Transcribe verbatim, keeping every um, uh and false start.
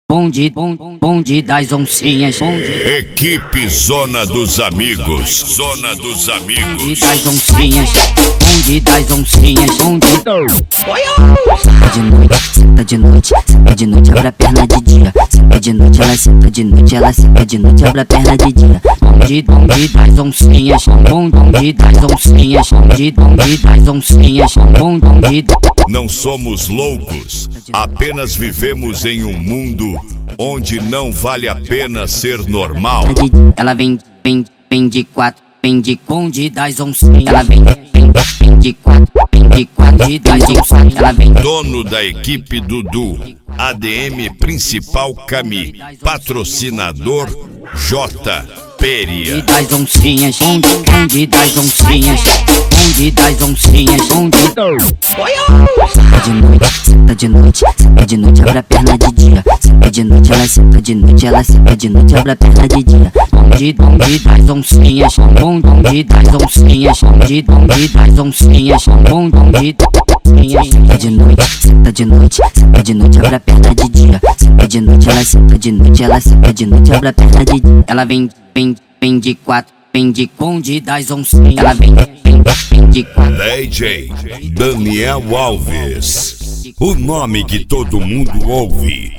bonde, bonde, bonde das oncinhas, bonde. Equipe Zona dos Amigos, Zona dos Amigos. Bonde das oncinhas, bonde das oncinhas, bonde. Senta de noite, senta de noite, senta de noite, abre a perna de dia. Senta de noite, ela senta de noite, ela senta de noite, abre a perna de dia. Bonde, bonde das oncinhas, bonde, bonde das oncinhas, bonde, bonde das oncinhas, bonde, bonde. Não somos loucos, apenas vivemos em um mundo onde não vale a pena ser normal. Ela vem, vem, vem de quatro, vem de bonde das oncinhas. Ela vem, vem, vem de quatro, vem de quatro, das oncinhas. Ela vem. Dono da equipe Dudu, A D M principal Cami, patrocinador J. Péria. Bonde das oncinhas, bonde, bonde das oncinhas, bonde das oncinhas, bonde. Senta de noite, senta de noite, senta de noite, abre a perna de dia. Senta de noite, ela senta de noite, ela senta de noite, abre a perna de dia. Bonde, bonde das oncinhas, bonde, bonde das oncinhas, bonde, bonde das oncinhas, bonde, bonde. Senta de noite, senta de noite, senta de noite, abre a perna de dia. Senta de noite, ela senta de noite, ela senta de noite, abre a perna de dia. Ela vem, vem, vem de quatro, vem de bonde das oncinhas. Ela vem, vem, vem de quatro. D J Daniel Alves, o nome que todo mundo ouve.